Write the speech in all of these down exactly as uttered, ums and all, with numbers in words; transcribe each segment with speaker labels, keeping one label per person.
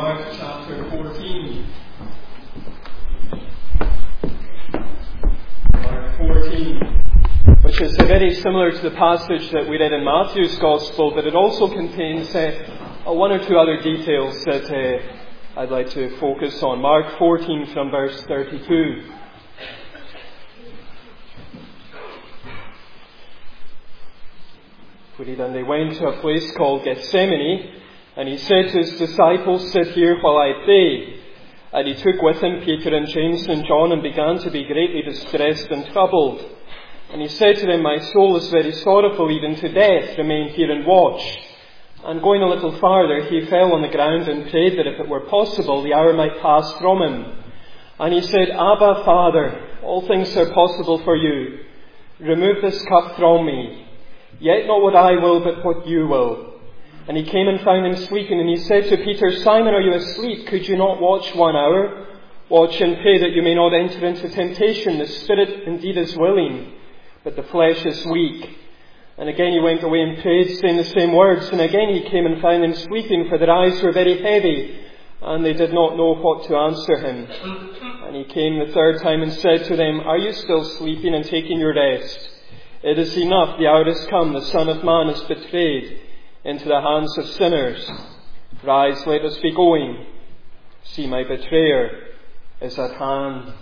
Speaker 1: Mark chapter fourteen. Mark fourteen. Which is very similar to the passage that we read in Matthew's Gospel, but it also contains uh, one or two other details that uh, I'd like to focus on. Mark fourteen from verse thirty-two. We read, "And they went to a place called Gethsemane, and he said to his disciples, 'Sit here while I pray.' And he took with him Peter and James and John and began to be greatly distressed and troubled. And he said to them, 'My soul is very sorrowful, even to death. Remain here and watch.' And going a little farther, he fell on the ground and prayed that if it were possible, the hour might pass from him. And he said, 'Abba, Father, all things are possible for you. Remove this cup from me. Yet not what I will, but what you will.' And he came and found him sleeping, and he said to Peter, 'Simon, are you asleep? Could you not watch one hour? Watch and pray that you may not enter into temptation. The spirit indeed is willing, but the flesh is weak.' And again he went away and prayed, saying the same words. And again he came and found them sleeping, for their eyes were very heavy, and they did not know what to answer him. And he came the third time and said to them, 'Are you still sleeping and taking your rest? It is enough, the hour has come, the Son of Man is betrayed into the hands of sinners. Rise, let us be going. See, my betrayer is at hand.'"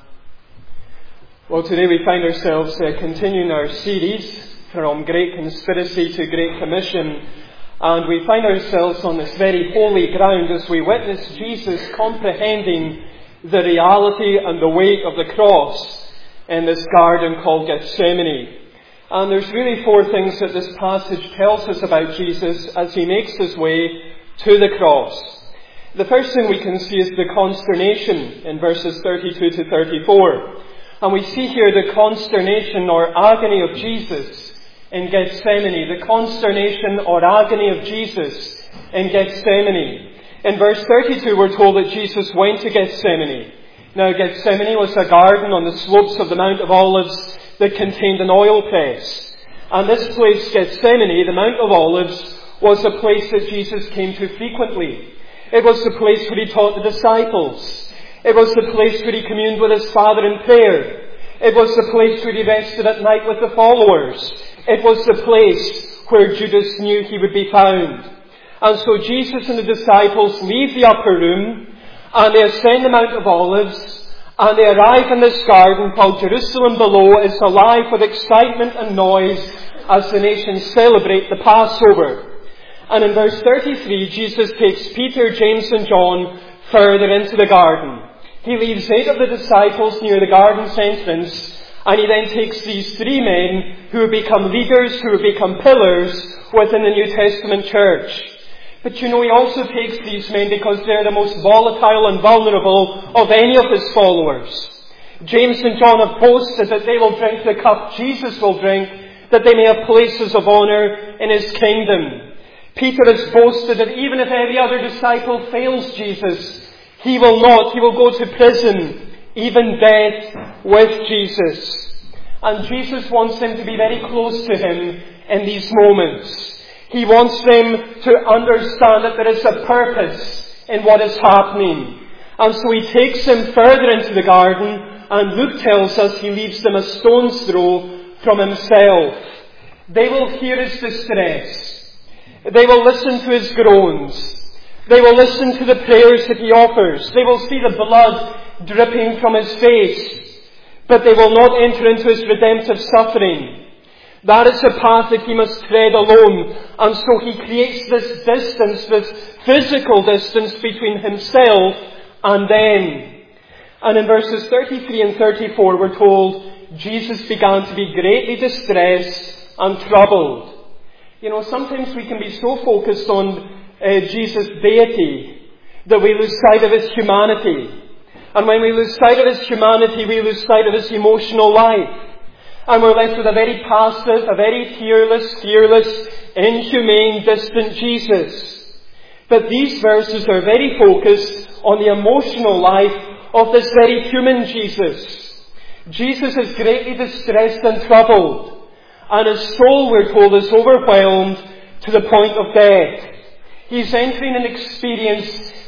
Speaker 1: Well, today we find ourselves uh, continuing our series from Great Conspiracy to Great Commission, and we find ourselves on this very holy ground as we witness Jesus comprehending the reality and the weight of the cross in this garden called Gethsemane. And there's really four things that this passage tells us about Jesus as he makes his way to the cross. The first thing we can see is the consternation in verses thirty-two to thirty-four. And we see here the consternation or agony of Jesus in Gethsemane. The consternation or agony of Jesus in Gethsemane. In verse thirty-two we're told that Jesus went to Gethsemane. Now Gethsemane was a garden on the slopes of the Mount of Olives that contained an oil press. And this place, Gethsemane, the Mount of Olives, was a place that Jesus came to frequently. It was the place where he taught the disciples. It was the place where he communed with his Father in prayer. It was the place where he rested at night with the followers. It was the place where Judas knew he would be found. And so Jesus and the disciples leave the upper room and they ascend the Mount of Olives. And they arrive in this garden while Jerusalem below is alive with excitement and noise as the nations celebrate the Passover. And in verse thirty-three, Jesus takes Peter, James and John further into the garden. He leaves eight of the disciples near the garden's entrance, and he then takes these three men who have become leaders, who have become pillars within the New Testament church. But you know, he also takes these men because they're the most volatile and vulnerable of any of his followers. James and John have boasted that they will drink the cup Jesus will drink, that they may have places of honour in his kingdom. Peter has boasted that even if every other disciple fails Jesus, he will not. He will go to prison, even death, with Jesus. And Jesus wants them to be very close to him in these moments. He wants them to understand that there is a purpose in what is happening. And so he takes them further into the garden, and Luke tells us he leaves them a stone's throw from himself. They will hear his distress. They will listen to his groans. They will listen to the prayers that he offers. They will see the blood dripping from his face. But they will not enter into his redemptive suffering. That is the path that he must tread alone. And so he creates this distance, this physical distance between himself and them. And in verses thirty-three and thirty-four we're told Jesus began to be greatly distressed and troubled. You know, sometimes we can be so focused on uh, Jesus' deity that we lose sight of his humanity. And when we lose sight of his humanity, we lose sight of his emotional life. And we're left with a very passive, a very tearless, fearless, inhumane, distant Jesus. But these verses are very focused on the emotional life of this very human Jesus. Jesus is greatly distressed and troubled. And his soul, we're told, is overwhelmed to the point of death. He's entering an experience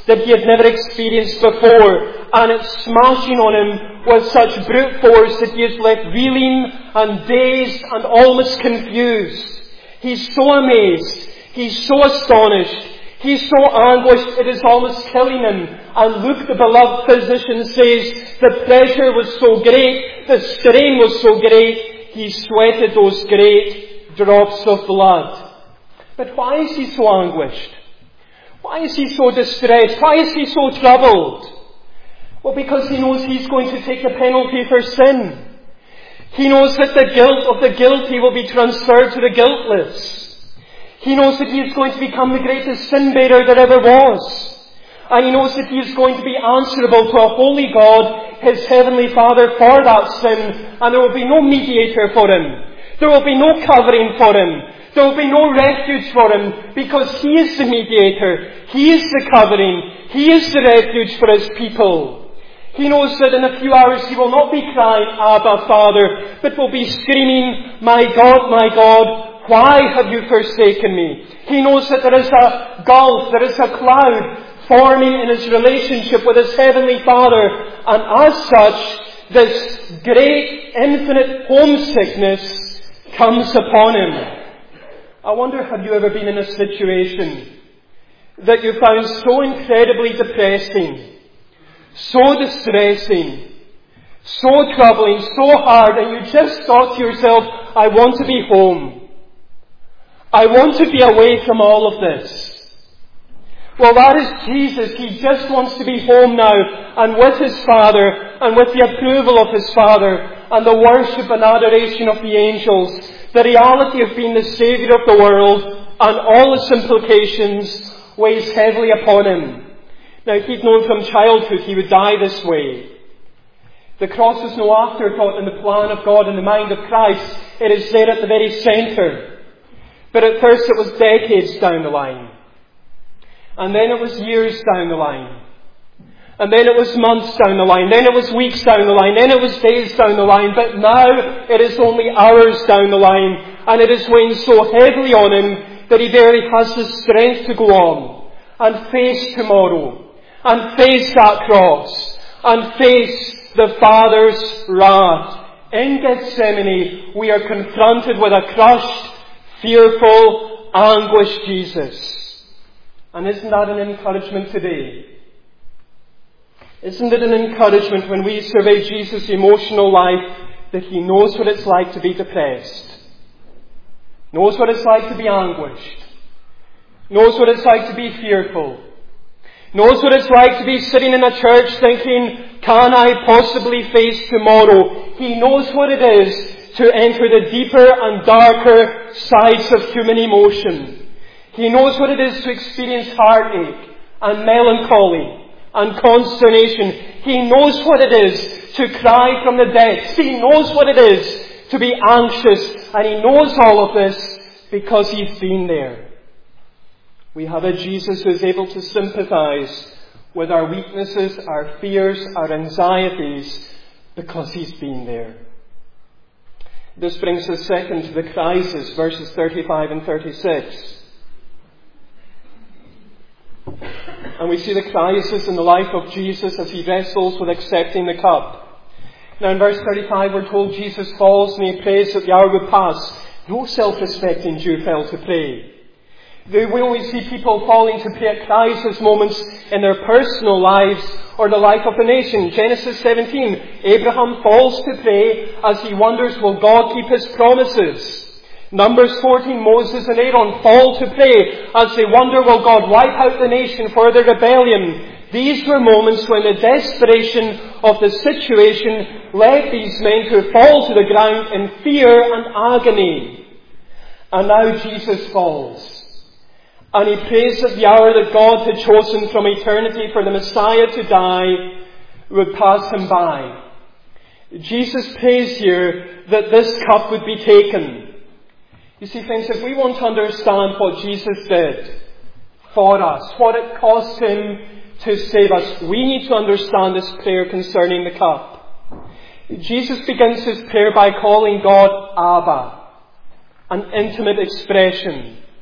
Speaker 1: that he had never experienced before, and it's smashing on him with such brute force that he is left reeling and dazed and almost confused. He's so amazed. He's so astonished. He's so anguished, it is almost killing him. And Luke, the beloved physician, says the pressure was so great, the strain was so great, he sweated those great drops of blood. But why is he so anguished? Why is he so distressed? Why is he so troubled? Well, because he knows he's going to take the penalty for sin. He knows that the guilt of the guilty will be transferred to the guiltless. He knows that he is going to become the greatest sin bearer there ever was. And he knows that he is going to be answerable to a holy God, his heavenly Father, for that sin. And there will be no mediator for him. There will be no covering for him. There will be no refuge for him, because he is the mediator. He is the covering. He is the refuge for his people. He knows that in a few hours he will not be crying, Abba, Father, but will be screaming, My God, my God, why have you forsaken me? He knows that there is a gulf, there is a cloud forming in his relationship with his heavenly Father. And as such, this great, infinite homesickness comes upon him. I wonder, have you ever been in a situation that you found so incredibly depressing, so distressing, so troubling, so hard, and you just thought to yourself, I want to be home. I want to be away from all of this. Well, that is Jesus. He just wants to be home now, and with his Father, and with the approval of his Father, and the worship and adoration of the angels, the reality of being the Saviour of the world, and all its implications, weighs heavily upon him. Now, he'd known from childhood he would die this way. The cross is no afterthought in the plan of God and the mind of Christ. It is there at the very centre. But at first it was decades down the line. And then it was years down the line. And then it was months down the line. Then it was weeks down the line. Then it was days down the line. But now it is only hours down the line. And it is weighing so heavily on him that he barely has the strength to go on and face tomorrow, and face that cross, and face the Father's wrath. In Gethsemane, we are confronted with a crushed, fearful, anguished Jesus. And isn't that an encouragement today? Isn't it an encouragement when we survey Jesus' emotional life that he knows what it's like to be depressed, knows what it's like to be anguished, knows what it's like to be fearful, knows what it's like to be sitting in a church thinking, can I possibly face tomorrow? He knows what it is to enter the deeper and darker sides of human emotion. He knows what it is to experience heartache and melancholy and consternation. He knows what it is to cry from the depths. He knows what it is to be anxious. And he knows all of this because he's been there. We have a Jesus who is able to sympathize with our weaknesses, our fears, our anxieties, because he's been there. This brings us second to the crisis, verses thirty-five and thirty-six. And we see the crisis in the life of Jesus as he wrestles with accepting the cup. Now in verse thirty-five we're told Jesus falls and he prays that the hour would pass. No self-respecting Jew fell to pray. We always see people falling to pray at crisis moments in their personal lives or the life of the nation. Genesis seventeen, Abraham falls to pray as he wonders, will God keep his promises? Numbers fourteen, Moses and Aaron fall to pray as they wonder, will God wipe out the nation for their rebellion? These were moments when the desperation of the situation led these men to fall to the ground in fear and agony. And now Jesus falls. And he prays that the hour that God had chosen from eternity for the Messiah to die would pass him by. Jesus prays here that this cup would be taken. You see, friends, if we want to understand what Jesus did for us, what it cost him to save us, we need to understand this prayer concerning the cup. Jesus begins his prayer by calling God Abba, an intimate expression.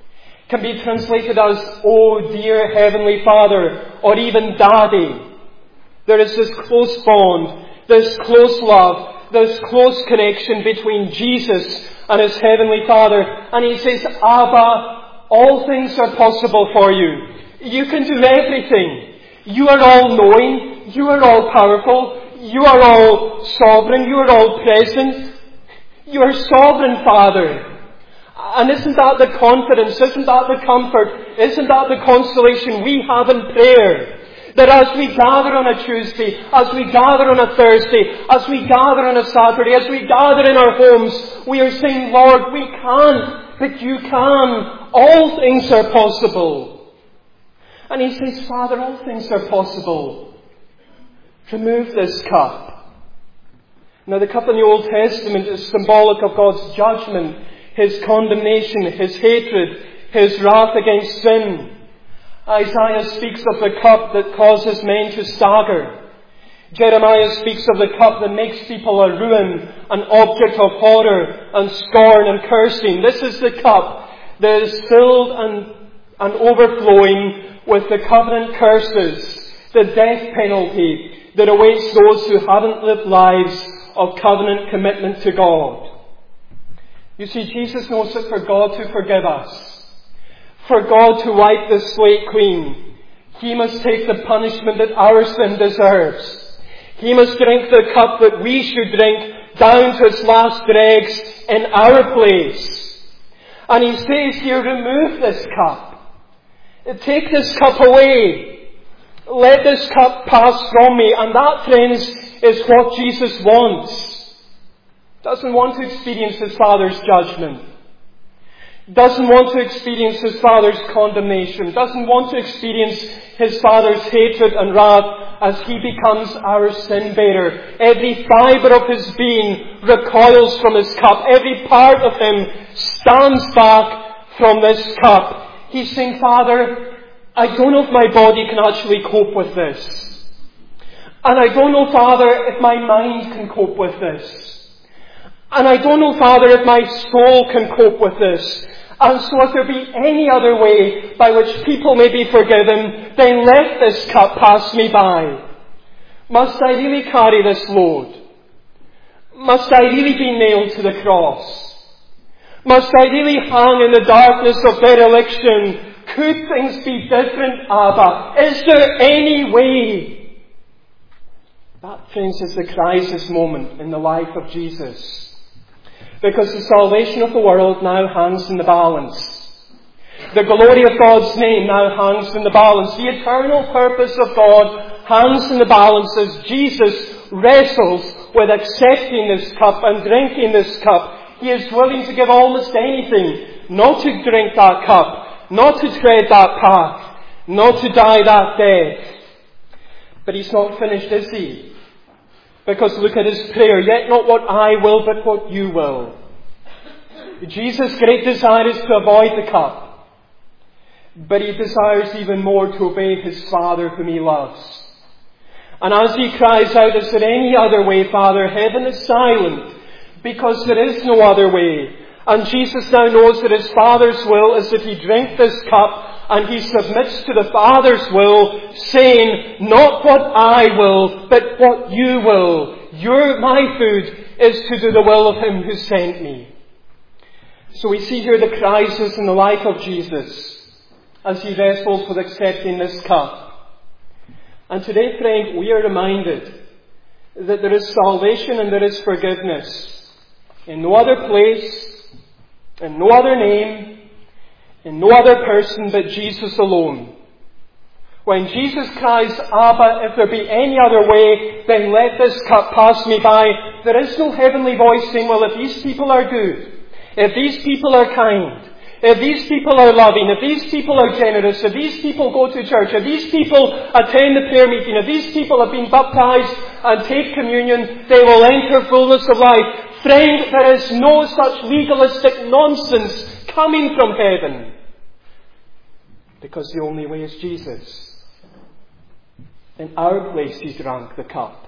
Speaker 1: can be translated as, "Oh dear Heavenly Father," or even "Daddy." There is this close bond, this close love, this close connection between Jesus and His Heavenly Father. And He says, "Abba, all things are possible for you. You can do everything. You are all-knowing. You are all-powerful. You are all-sovereign. You are all-present. You are sovereign, Father." And isn't that the confidence? Isn't that the comfort? Isn't that the consolation we have in prayer? That as we gather on a Tuesday, as we gather on a Thursday, as we gather on a Saturday, as we gather in our homes, we are saying, "Lord, we can't, but you can. All things are possible." And He says, "Father, all things are possible. Remove this cup." Now, the cup in the Old Testament is symbolic of God's judgment, His condemnation, His hatred, His wrath against sin. Isaiah speaks of the cup that causes men to stagger. Jeremiah speaks of the cup that makes people a ruin, an object of horror and scorn and cursing. This is the cup that is filled and, and overflowing with the covenant curses, the death penalty that awaits those who haven't lived lives of covenant commitment to God. You see, Jesus knows that for God to forgive us, for God to wipe the slate clean, He must take the punishment that our sin deserves. He must drink the cup that we should drink down to its last dregs in our place. And He says here, "Remove this cup. Take this cup away. Let this cup pass from me." And that, friends, is what Jesus wants. Doesn't want to experience His Father's judgment. Doesn't want to experience His Father's condemnation. Doesn't want to experience His Father's hatred and wrath as He becomes our sin bearer. Every fibre of His being recoils from His cup. Every part of Him stands back from this cup. He's saying, "Father, I don't know if my body can actually cope with this. And I don't know, Father, if my mind can cope with this. And I don't know, Father, if my soul can cope with this. And so if there be any other way by which people may be forgiven, then let this cup pass me by. Must I really carry this load? Must I really be nailed to the cross? Must I really hang in the darkness of dereliction? Could things be different, Abba? Is there any way?" That, friends, is the crisis moment in the life of Jesus. Because the salvation of the world now hangs in the balance. The glory of God's name now hangs in the balance. The eternal purpose of God hangs in the balance as Jesus wrestles with accepting this cup and drinking this cup. He is willing to give almost anything not to drink that cup, not to tread that path, not to die that death. But He's not finished, is He? Because look at His prayer. "Yet not what I will, but what you will." Jesus' great desire is to avoid the cup. But He desires even more to obey His Father whom He loves. And as He cries out, "Is there any other way, Father?" heaven is silent, because there is no other way. And Jesus now knows that His Father's will is that He drink this cup, and He submits to the Father's will, saying, "Not what I will, but what you will. Your, my food is to do the will of Him who sent me." So we see here the crisis in the life of Jesus as He wrestles with accepting this cup. And today, friend, we are reminded that there is salvation and there is forgiveness in no other place, in no other name, in no other person but Jesus alone. When Jesus cries, "Abba, if there be any other way, then let this cup pass me by," there is no heavenly voice saying, "Well, if these people are good, if these people are kind, if these people are loving, if these people are generous, if these people go to church, if these people attend the prayer meeting, if these people have been baptized and take communion, they will enter fullness of life." Friend, there is no such legalistic nonsense coming from heaven. Because the only way is Jesus. In our place He drank the cup.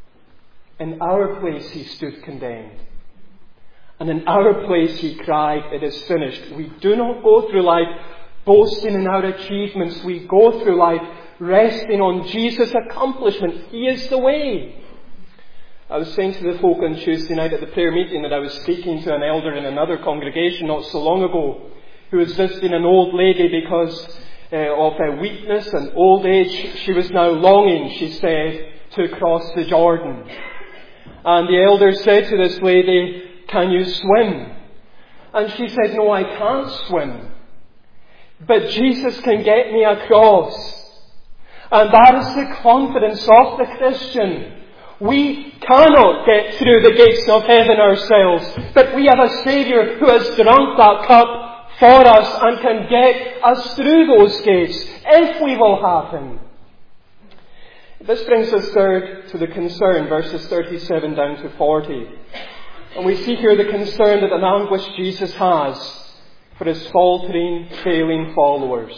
Speaker 1: In our place He stood condemned. And in our place He cried, "It is finished." We do not go through life boasting in our achievements. We go through life resting on Jesus' accomplishment. He is the way. I was saying to the folk on Tuesday night at the prayer meeting that I was speaking to an elder in another congregation not so long ago who was visiting an old lady because uh, of her weakness and old age. She was now longing, she said, to cross the Jordan. And the elder said to this lady, "Can you swim?" And she said, "No, I can't swim. But Jesus can get me across." And that is the confidence of the Christian. We cannot get through the gates of heaven ourselves, but we have a Saviour who has drunk that cup for us and can get us through those gates if we will have Him. This brings us third to the concern, verses thirty-seven down to forty. And we see here the concern that an anguish Jesus has for His faltering, failing followers.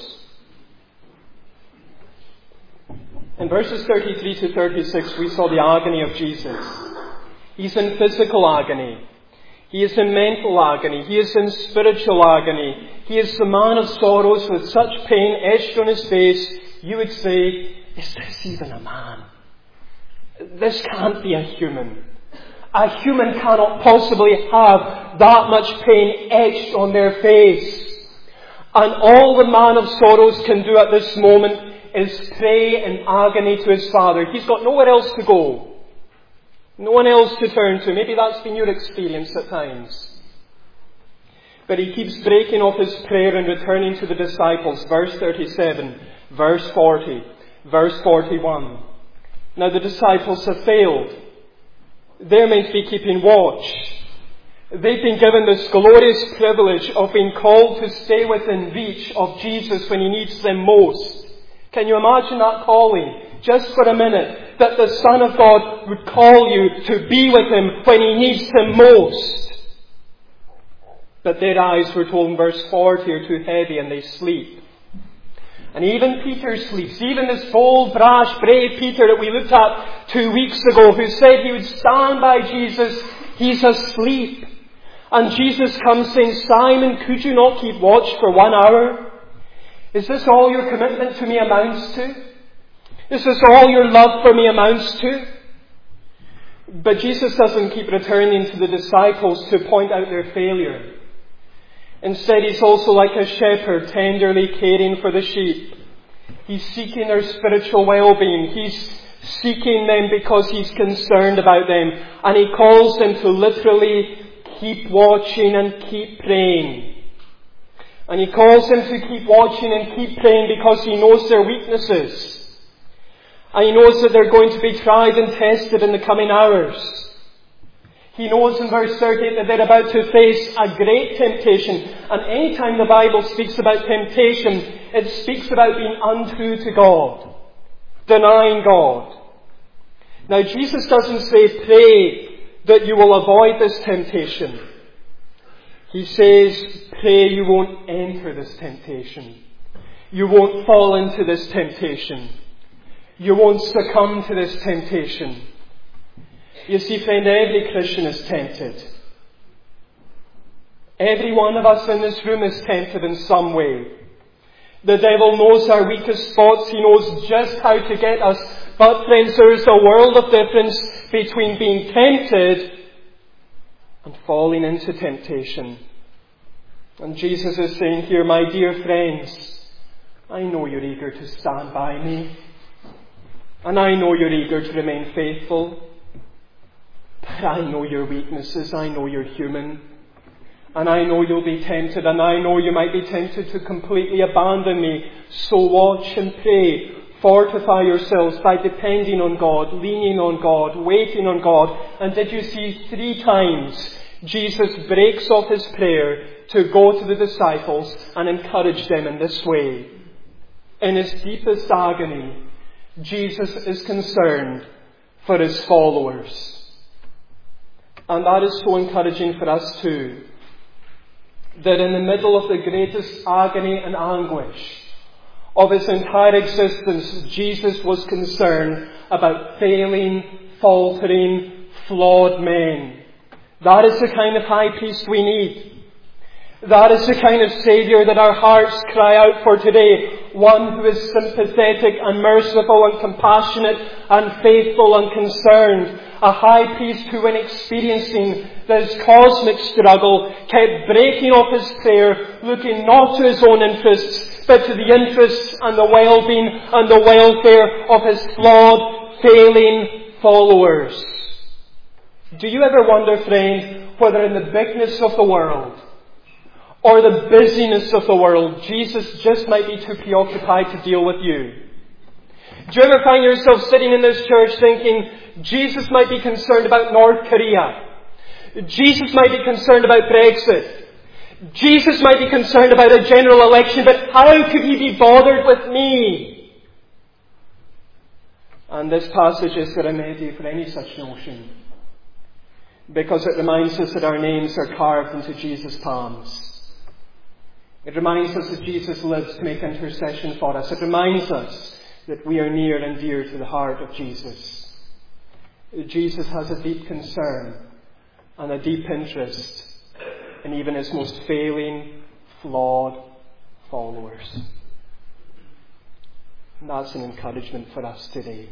Speaker 1: In verses thirty-three to thirty-six, we saw the agony of Jesus. He's in physical agony. He is in mental agony. He is in spiritual agony. He is the man of sorrows with such pain etched on His face, you would say, is this even a man? This can't be a human. A human cannot possibly have that much pain etched on their face. And all the man of sorrows can do at this moment is pray in agony to his Father. He's got nowhere else to go. No one else to turn to. Maybe that's been your experience at times. But he keeps breaking off his prayer and returning to the disciples. Verse thirty-seven, verse forty, verse forty-one. Now the disciples have failed. They're meant to be keeping watch. They've been given this glorious privilege of being called to stay within reach of Jesus when He needs them most. Can you imagine that calling? Just for a minute, that the Son of God would call you to be with Him when He needs Him most. But their eyes, we're told in verse forty, are too heavy and they sleep. And even Peter sleeps. Even this bold, brash, brave Peter that we looked at two weeks ago, who said he would stand by Jesus, he's asleep. And Jesus comes saying, "Simon, could you not keep watch for one hour? Is this all your commitment to me amounts to? Is this all your love for me amounts to?" But Jesus doesn't keep returning to the disciples to point out their failure. Instead, He's also like a shepherd tenderly caring for the sheep. He's seeking their spiritual well-being. He's seeking them because He's concerned about them. And He calls them to literally keep watching and keep praying. And He calls them to keep watching and keep praying because He knows their weaknesses. And He knows that they're going to be tried and tested in the coming hours. He knows in verse thirty that they're about to face a great temptation. And any time the Bible speaks about temptation, it speaks about being untrue to God, denying God. Now Jesus doesn't say, "Pray that you will avoid this temptation." He says, "Pray you won't enter this temptation. You won't fall into this temptation. You won't succumb to this temptation." You see, friend, every Christian is tempted. Every one of us in this room is tempted in some way. The devil knows our weakest spots. He knows just how to get us. But friends, there is a world of difference between being tempted and falling into temptation. And Jesus is saying here, "My dear friends, I know you're eager to stand by me. And I know you're eager to remain faithful. But I know your weaknesses. I know you're human. And I know you'll be tempted. And I know you might be tempted to completely abandon me. So watch and pray. Fortify yourselves by depending on God, leaning on God, waiting on God." And did you see three times Jesus breaks off His prayer to go to the disciples and encourage them in this way? In His deepest agony, Jesus is concerned for His followers. And that is so encouraging for us too. That in the middle of the greatest agony and anguish of His entire existence, Jesus was concerned about failing, faltering, flawed men. That is the kind of high priest we need. That is the kind of Saviour that our hearts cry out for today. One who is sympathetic and merciful and compassionate and faithful and concerned. A high priest who, when experiencing this cosmic struggle, kept breaking off his prayer, looking not to his own interests, but to the interests and the well-being and the welfare of his flawed, failing followers. Do you ever wonder, friend, whether in the bigness of the world, or the busyness of the world, Jesus just might be too preoccupied to deal with you? Do you ever find yourself sitting in this church thinking, Jesus might be concerned about North Korea. Jesus might be concerned about Brexit. Jesus might be concerned about a general election, but how could he be bothered with me? And this passage is the remedy for any such notion, because it reminds us that our names are carved into Jesus' palms. It reminds us that Jesus lives to make intercession for us. It reminds us that we are near and dear to the heart of Jesus. Jesus has a deep concern and a deep interest in even his most failing, flawed followers. And that's an encouragement for us today.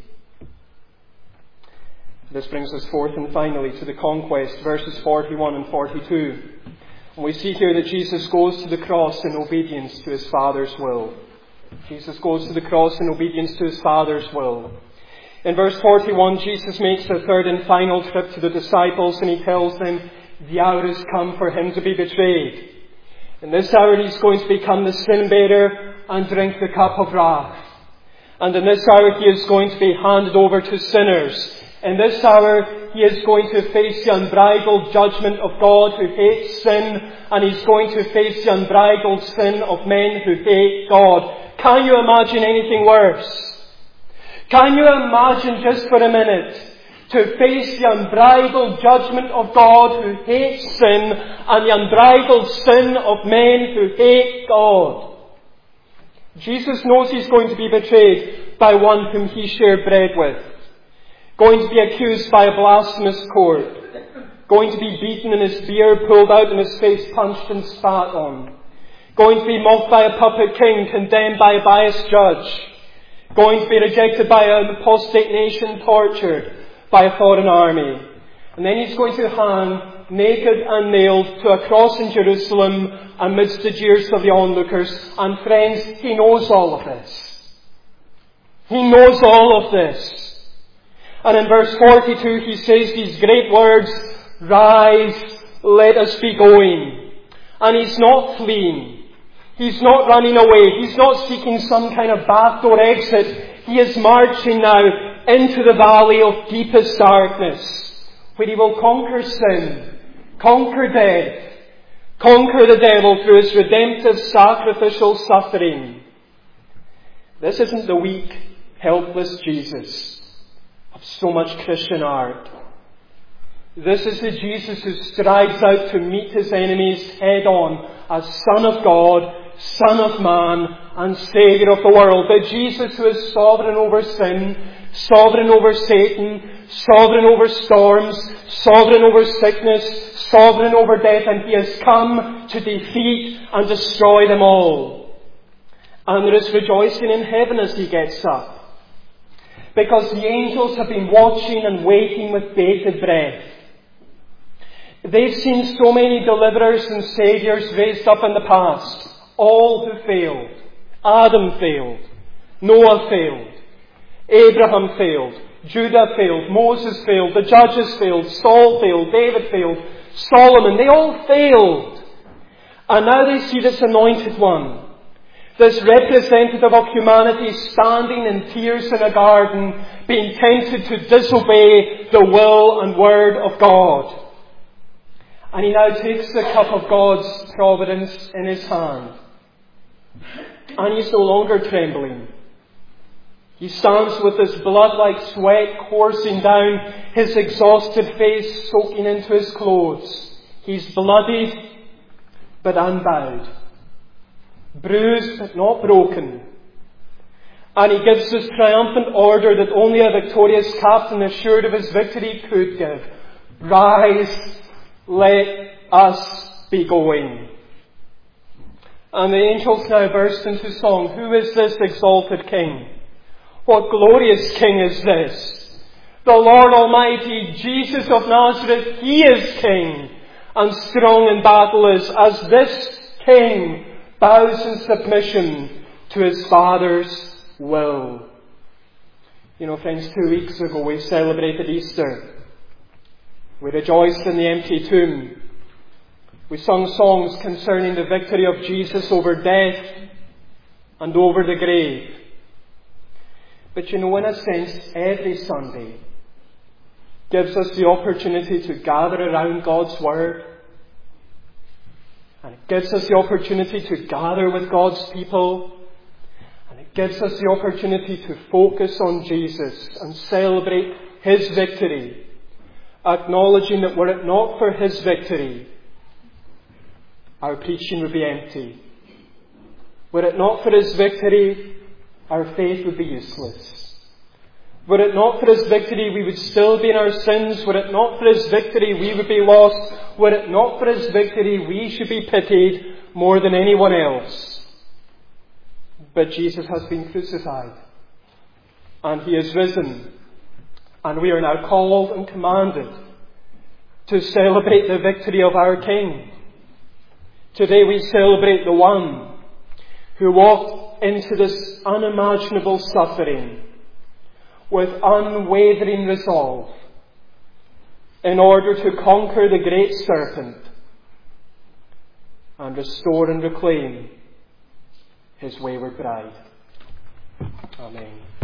Speaker 1: This brings us forth and finally to the conquest, verses forty-one and forty-two. And we see here that Jesus goes to the cross in obedience to his Father's will. Jesus goes to the cross in obedience to his Father's will. In verse forty-one, Jesus makes a third and final trip to the disciples, and he tells them the hour has come for him to be betrayed. In this hour he's going to become the sin bearer and drink the cup of wrath. And in this hour he is going to be handed over to sinners. In this hour, he is going to face the unbridled judgment of God who hates sin, and he's going to face the unbridled sin of men who hate God. Can you imagine anything worse? Can you imagine just for a minute to face the unbridled judgment of God who hates sin and the unbridled sin of men who hate God? Jesus knows he's going to be betrayed by one whom he shared bread with. Going to be accused by a blasphemous court. Going to be beaten and his beard pulled out and his face punched and spat on. Going to be mocked by a puppet king, condemned by a biased judge. Going to be rejected by an apostate nation, tortured by a foreign army. And then he's going to hang naked and nailed to a cross in Jerusalem amidst the jeers of the onlookers. And friends, he knows all of this. He knows all of this. And in verse forty-two he says these great words, "Rise, let us be going." And he's not fleeing. He's not running away. He's not seeking some kind of backdoor exit. He is marching now into the valley of deepest darkness, where he will conquer sin, conquer death, conquer the devil through his redemptive sacrificial suffering. This isn't the weak, helpless Jesus of so much Christian art. This is the Jesus who strides out to meet his enemies head on as Son of God, Son of Man, and Saviour of the world. The Jesus who is sovereign over sin, sovereign over Satan, sovereign over storms, sovereign over sickness, sovereign over death, and he has come to defeat and destroy them all. And there is rejoicing in heaven as he gets up, because the angels have been watching and waiting with bated breath. They've seen so many deliverers and saviours raised up in the past, all who failed. Adam failed. Noah failed. Abraham failed. Judah failed. Moses failed. The judges failed. Saul failed. David failed. Solomon. They all failed. And now they see this anointed one, this representative of humanity, standing in tears in a garden, being tempted to disobey the will and word of God. And he now takes the cup of God's providence in his hand. And he's no longer trembling. He stands with his blood-like sweat coursing down his exhausted face, soaking into his clothes. He's bloodied, but unbowed. Bruised, but not broken. And he gives this triumphant order that only a victorious captain assured of his victory could give. Rise, let us be going. And the angels now burst into song. Who is this exalted King? What glorious King is this? The Lord Almighty, Jesus of Nazareth, He is King, and strong in battle is, as this King bows in submission to His Father's will. You know, friends, two weeks ago we celebrated Easter. We rejoiced in the empty tomb. We sung songs concerning the victory of Jesus over death and over the grave. But you know, in a sense, every Sunday gives us the opportunity to gather around God's Word. And it gives us the opportunity to gather with God's people. And it gives us the opportunity to focus on Jesus and celebrate His victory, acknowledging that were it not for His victory, our preaching would be empty. Were it not for His victory, our faith would be useless. Were it not for His victory, we would still be in our sins. Were it not for His victory, we would be lost. Were it not for His victory, we should be pitied more than anyone else. But Jesus has been crucified, and He is risen, and we are now called and commanded to celebrate the victory of our King. Today we celebrate the one who walked into this unimaginable suffering with unwavering resolve in order to conquer the great serpent and restore and reclaim His wayward bride. Amen.